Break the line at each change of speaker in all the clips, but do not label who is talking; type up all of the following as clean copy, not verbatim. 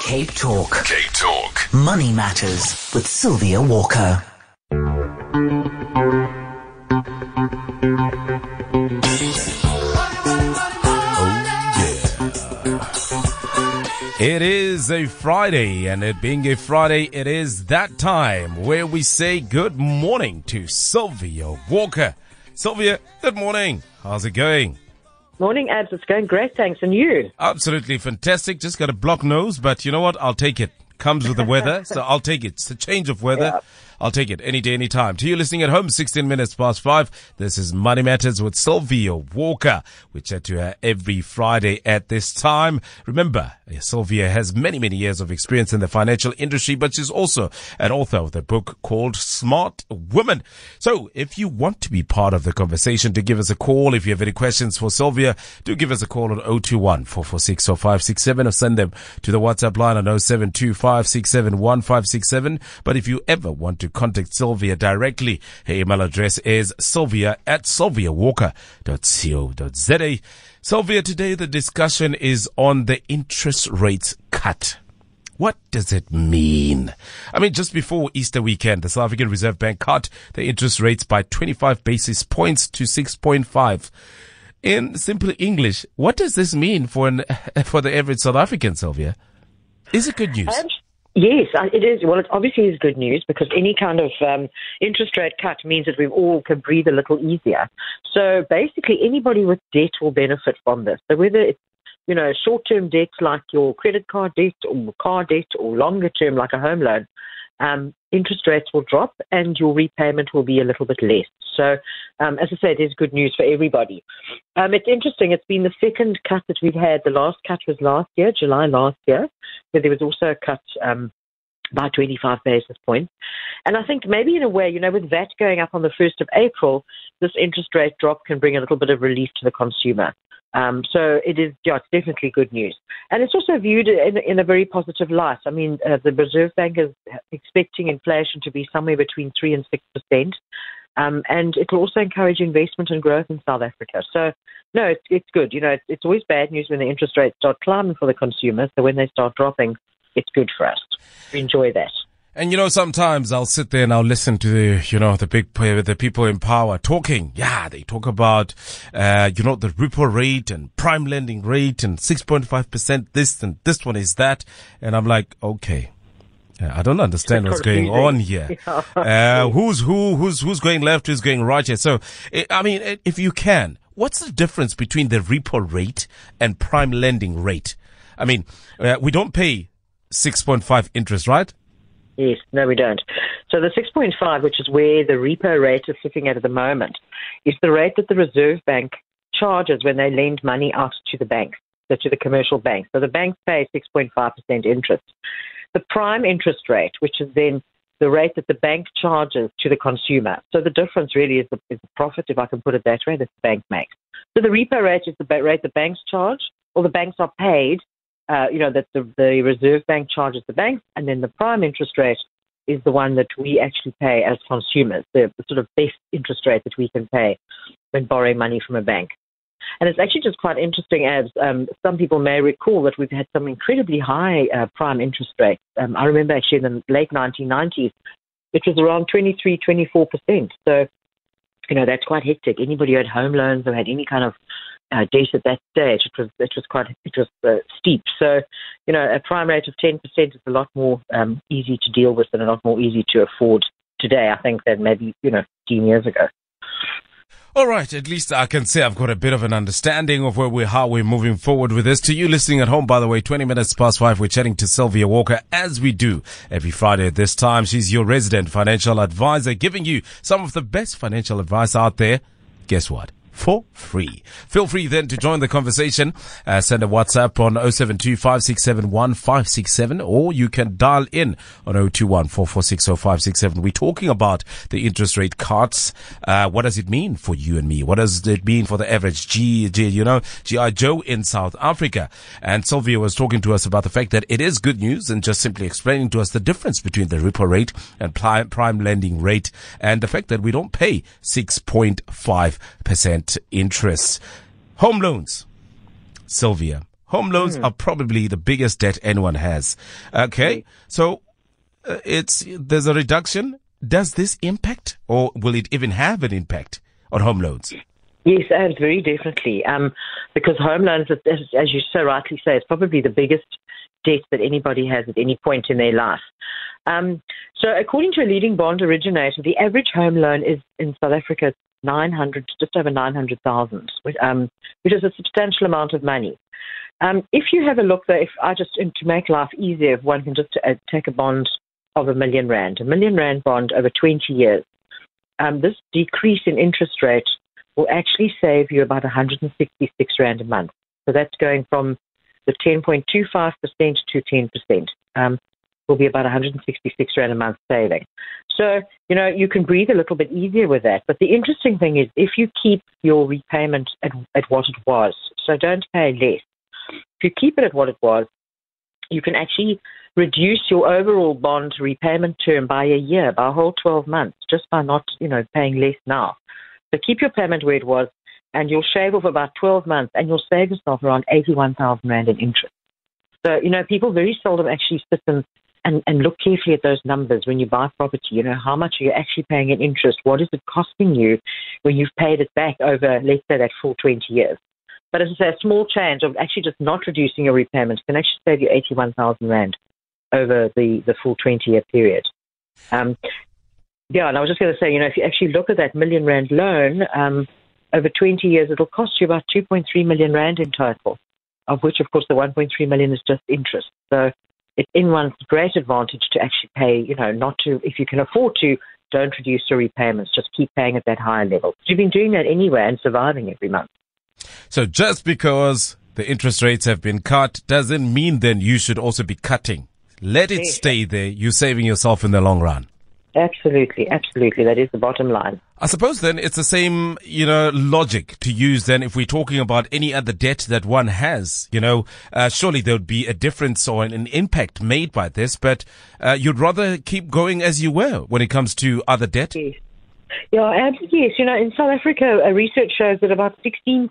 Cape Talk. Cape Talk. Money Matters with Sylvia Walker.
It is a Friday, and it being a Friday, it is that time where we say good morning to Sylvia Walker. Sylvia, good morning. How's it going?
Morning, Abs. It's going great, thanks. And you?
Absolutely fantastic. Just got a blocked nose, but you know what? I'll take it. Comes with the weather, so I'll take it. It's a change of weather.
Yeah.
I'll take it any day, any time. To you listening at home, 16 minutes past 5. This is Money Matters with Sylvia Walker. We chat to her every Friday at this time. Remember, Sylvia has many, many years of experience in the financial industry, but she's also an author of the book called Smart Women. So if you want to be part of the conversation, to give us a call. If you have any questions for Sylvia, do give us a call on 021 446 0567 or send them to the WhatsApp line on 0725671567. But if you ever want to contact Sylvia directly, her email address is sylvia@sylviawalker.co.za. Sylvia, today the discussion is on the interest rates cut. What does it mean? I mean, just before Easter weekend, the South African Reserve Bank cut the interest rates by 25 basis points to 6.5. In simple English, what does this mean for the average South African, Sylvia? Is it good news?
Yes, it is. Well, it obviously is good news because any kind of interest rate cut means that we all can breathe a little easier. So basically, anybody with debt will benefit from this. So whether it's, short-term debts like your credit card debt or car debt or longer-term like a home loan, interest rates will drop and your repayment will be a little bit less. So, as I said, it is good news for everybody. It's interesting. It's been the second cut that we've had. The last cut was last year, July last year, where there was also a cut by 25 basis points. And I think maybe in a way, with VAT going up on the 1st of April, this interest rate drop can bring a little bit of relief to the consumer. So it is, it's definitely good news. And it's also viewed in a very positive light. I mean, the Reserve Bank is expecting inflation to be somewhere between 3 and 6%. And it will also encourage investment and growth in South Africa. So, no, it's good. It's always bad news when the interest rates start climbing for the consumer. So when they start dropping, it's good for us. We enjoy that.
And sometimes I'll sit there and I'll listen to the people in power talking. Yeah, they talk about, the repo rate and prime lending rate and 6.5% this and this one is that. And I'm like, okay. I don't understand what's going on here. Who's going left, who's going right here? So, if you can, what's the difference between the repo rate and prime lending rate? I mean, we don't pay 6.5 interest, right?
Yes, no, we don't. So the 6.5, which is where the repo rate is sitting at the moment, is the rate that the Reserve Bank charges when they lend money out to the banks, so to the commercial banks. So the banks pay 6.5% interest. The prime interest rate, which is then the rate that the bank charges to the consumer. So the difference really is the profit, if I can put it that way, that the bank makes. So the repo rate is the rate the banks charge, or the banks are paid, that the Reserve Bank charges the banks, and then the prime interest rate is the one that we actually pay as consumers, the sort of best interest rate that we can pay when borrowing money from a bank. And it's actually just quite interesting, as some people may recall that we've had some incredibly high prime interest rates. I remember actually in the late 1990s, it was around 23, 24%. So, that's quite hectic. Anybody who had home loans or had any kind of debt at that stage, it was steep. So, a prime rate of 10% is a lot more easy to deal with and a lot more easy to afford today, I think, than maybe, 15 years ago.
All right, at least I can say I've got a bit of an understanding of how we're moving forward with this. To you listening at home, by the way, 20 minutes past 5, we're chatting to Sylvia Walker, as we do every Friday at this time. She's your resident financial advisor, giving you some of the best financial advice out there. Guess what? For free. Feel free then to join the conversation. Send a WhatsApp on 0725671567, or you can dial in on 021 446 0567. We're talking about the interest rate cuts. What does it mean for you and me? What does it mean for the average G.I. Joe in South Africa? And Sylvia was talking to us about the fact that it is good news, and just simply explaining to us the difference between the repo rate and prime lending rate, and the fact that we don't pay 6.5% interest. Home loans. Sylvia, Home loans are probably the biggest debt anyone has. Okay, so there's a reduction. Does this impact, or will it even have an impact on home loans?
Yes, and very definitely. Because home loans, as you so rightly say, is probably the biggest debt that anybody has at any point in their life. So according to a leading bond originator, the average home loan is in South Africa just over 900,000, which is a substantial amount of money. If you have a look, though, to make life easier, if one can just take a bond of R1 million, a R1 million bond over 20 years, this decrease in interest rate will actually save you about 166 Rand a month. So that's going from the 10.25% to 10%. Will be about 166 Rand a month saving. So, you can breathe a little bit easier with that. But the interesting thing is if you keep your repayment at what it was, so don't pay less. If you keep it at what it was, you can actually reduce your overall bond repayment term by a year, by a whole 12 months, just by not, paying less now. So keep your payment where it was, and you'll shave off about 12 months, and you'll save yourself around 81,000 Rand in interest. So, people very seldom actually sit and look carefully at those numbers when you buy property. How much are you actually paying in interest? What is it costing you when you've paid it back over, let's say, that full 20 years? But as I say, a small change of actually just not reducing your repayments can actually save you 81,000 Rand over the full 20-year period. And I was just going to say, if you actually look at that R1 million loan, over 20 years, it'll cost you about 2.3 million Rand in total, of which, of course, the 1.3 million is just interest. So it's in one's great advantage to actually pay, if you can afford to, don't reduce your repayments, just keep paying at that higher level. You've been doing that anyway and surviving every month.
So just because the interest rates have been cut doesn't mean then you should also be cutting. Let it stay there. You're saving yourself in the long run. Absolutely.
That is the bottom line.
I suppose then it's the same, logic to use then if we're talking about any other debt that one has, surely there would be a difference or an impact made by this, but you'd rather keep going as you were when it comes to other debt?
Yes. Yeah, yes. In South Africa, research shows that about 16%,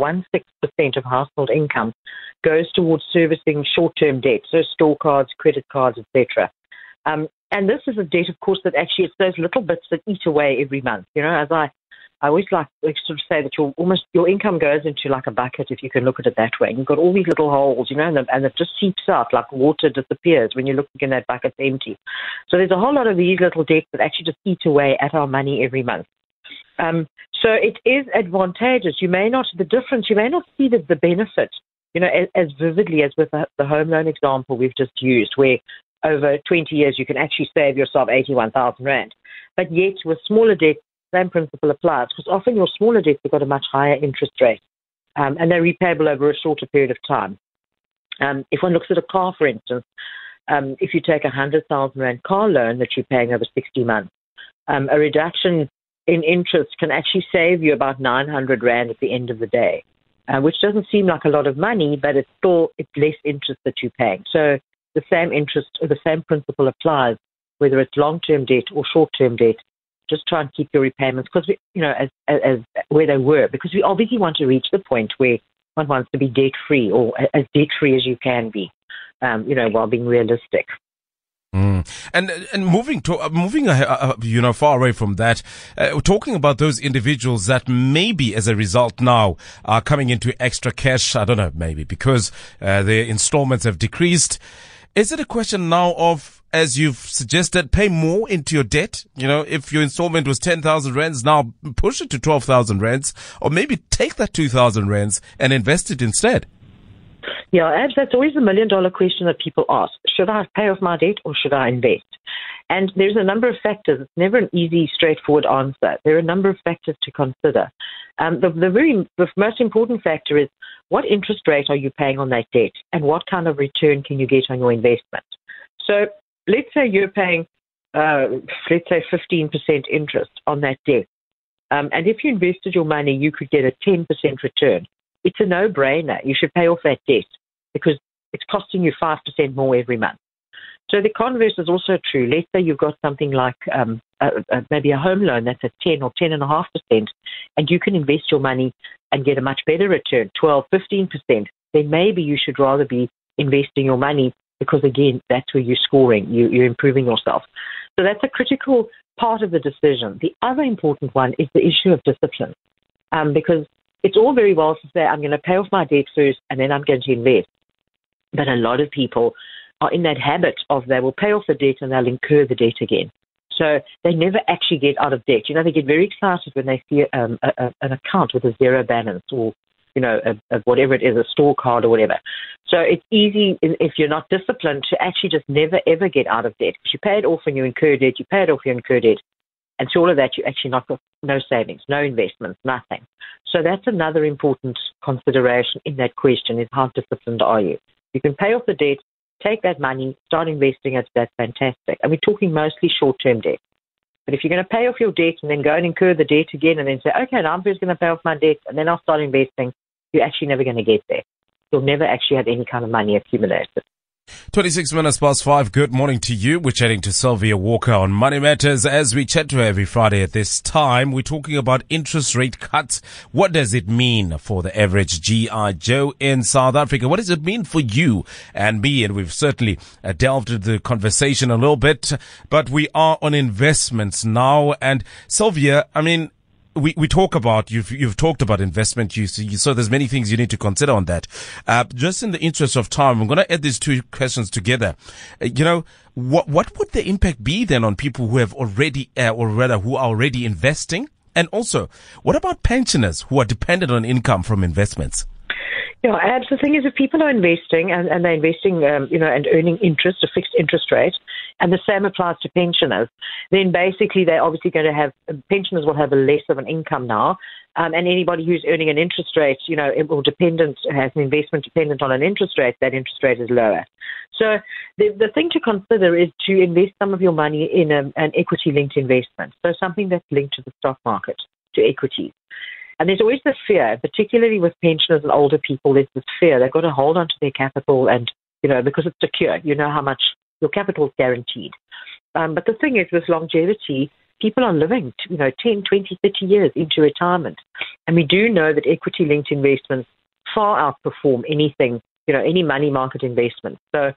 16% of household income goes towards servicing short-term debt, so store cards, credit cards, etc. And this is a debt, of course, that actually it's those little bits that eat away every month. As I always like to sort of say that your income goes into like a bucket, if you can look at it that way. And you've got all these little holes, and it just seeps out like water disappears when you're looking in that bucket empty. So there's a whole lot of these little debts that actually just eat away at our money every month. So it is advantageous. You may not see the benefit, as vividly as with the home loan example we've just used, where over 20 years you can actually save yourself 81,000 Rand. But yet with smaller debts, same principle applies, because often your smaller debts have got a much higher interest rate, and they're repayable over a shorter period of time. If one looks at a car, for instance, if you take a 100,000 Rand car loan that you're paying over 60 months, a reduction in interest can actually save you about 900 Rand at the end of the day, which doesn't seem like a lot of money, but it's less interest that you're paying. So the same interest or the same principle applies, whether it's long-term debt or short-term debt. Just try and keep your repayments, because as where they were, because we obviously want to reach the point where one wants to be debt-free, or as debt-free as you can be, while being realistic.
And moving far away from that, talking about those individuals that maybe as a result now are coming into extra cash, I don't know, maybe because their installments have decreased. Is it a question now of, as you've suggested, pay more into your debt? If your installment was 10,000 rands, now push it to 12,000 rands, or maybe take that 2,000 rands and invest it instead?
Yeah, Abs, that's always the $1 million question that people ask. Should I pay off my debt or should I invest? And there's a number of factors. It's never an easy, straightforward answer. There are a number of factors to consider. The most important factor is, what interest rate are you paying on that debt, and what kind of return can you get on your investment? So let's say you're paying, 15% interest on that debt. And if you invested your money, you could get a 10% return. It's a no-brainer. You should pay off that debt because it's costing you 5% more every month. So the converse is also true. Let's say you've got something like maybe a home loan that's at 10 or 10.5%, and you can invest your money and get a much better return, 12, 15%. then maybe you should rather be investing your money because, again, that's where you're scoring, you're improving yourself. So that's a critical part of the decision. The other important one is the issue of discipline, because it's all very well to say, I'm going to pay off my debt first and then I'm going to invest. But a lot of people are in that habit of they will pay off the debt and they'll incur the debt again. So they never actually get out of debt. They get very excited when they see an account with a zero balance or, whatever it is, a store card or whatever. So it's easy if you're not disciplined to actually just never, ever get out of debt. Because you pay it off and you incur debt, you pay it off, you incur debt. And through all of that, you actually not got no savings, no investments, nothing. So that's another important consideration in that question is how disciplined are you? You can pay off the debt, take that money, start investing it, that's fantastic. And we're talking mostly short-term debt. But if you're going to pay off your debt and then go and incur the debt again and then say, okay, now I'm just going to pay off my debt and then I'll start investing, you're actually never going to get there. You'll never actually have any kind of money accumulated.
26 minutes past 5. Good morning to you. We're chatting to Sylvia Walker on Money Matters. As we chat to her every Friday at this time, we're talking about interest rate cuts. What does it mean for the average GI Joe in South Africa? What does it mean for you and me? And we've certainly delved into the conversation a little bit, but we are on investments now. And Sylvia, we talk about, you've talked about investment use, so there's many things you need to consider on that. Just in the interest of time, I'm going to add these two questions together. What would the impact be then on people who have already, who are already investing? And also, what about pensioners who are dependent on income from investments?
Abs, the thing is, if people are investing and they're investing, and earning interest, a fixed interest rate, and the same applies to pensioners, then basically they're obviously going to have, pensioners will have a less of an income now, and anybody who's earning an interest rate, it will has an investment dependent on an interest rate, that interest rate is lower. So the thing to consider is to invest some of your money in an equity-linked investment, so something that's linked to the stock market, to equities. And there's always the fear, particularly with pensioners and older people, there's this fear. They've got to hold on to their capital and, because it's secure, how much your capital is guaranteed. But the thing is, with longevity, people are living, 10, 20, 30 years into retirement. And we do know that equity-linked investments far outperform anything, any money market investment. So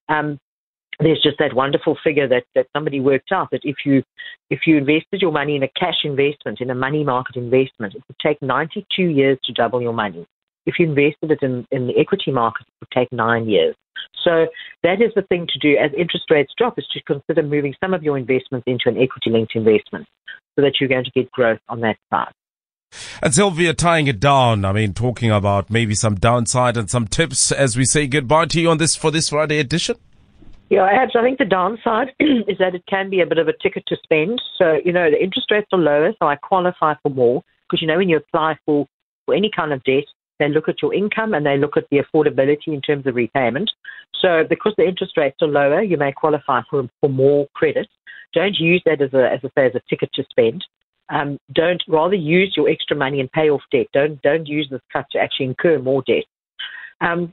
there's just that wonderful figure that somebody worked out that if you invested your money in a cash investment, in a money market investment, it would take 92 years to double your money. If you invested it in the equity market, it would take 9 years. So that is the thing to do as interest rates drop, is to consider moving some of your investments into an equity-linked investment so that you're going to get growth on that side.
And Sylvia, tying it down, talking about maybe some downside and some tips as we say goodbye to you for this Friday edition.
Yeah, I think the downside is that it can be a bit of a ticket to spend. So, the interest rates are lower, so I qualify for more. Because, when you apply for any kind of debt, they look at your income and they look at the affordability in terms of repayment. So because the interest rates are lower, you may qualify for more credit. Don't use that as a ticket to spend. Don't rather use your extra money and pay off debt. Don't use this cut to actually incur more debt. And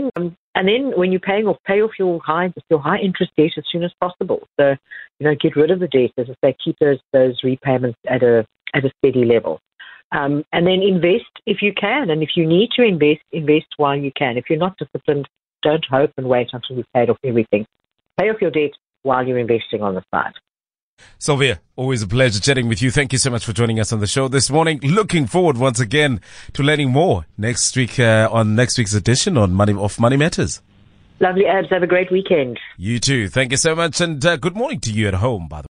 then when you're pay off your high interest debt as soon as possible. So, get rid of the debt, as I say, keep those repayments at a steady level. And then invest if you can. And if you need to invest while you can. If you're not disciplined, don't hope and wait until you've paid off everything. Pay off your debt while you're investing on the side.
Sylvia, always a pleasure chatting with you. Thank you so much for joining us on the show this morning. Looking forward once again to learning more next week on next week's edition of Money Matters.
Lovely, Abs. Have a great weekend.
You too. Thank you so much, and good morning to you at home, by the way.